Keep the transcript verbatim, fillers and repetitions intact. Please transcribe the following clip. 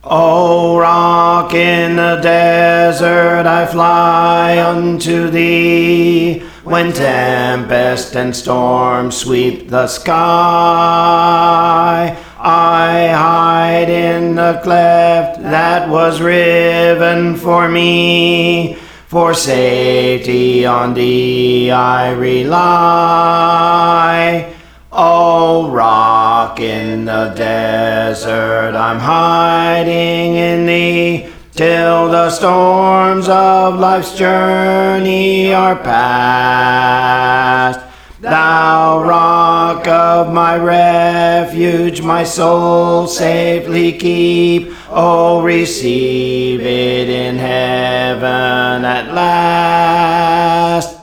O rock in the desert, I fly unto thee. When tempest and storm sweep the sky, I hide in the cleft that was riven for me. For safety on thee I rely. O rock in the desert, I'm hiding in thee, till the storms of life's journey are past. Thou rock of my refuge, my soul safely keep. Oh, receive it in heaven at last.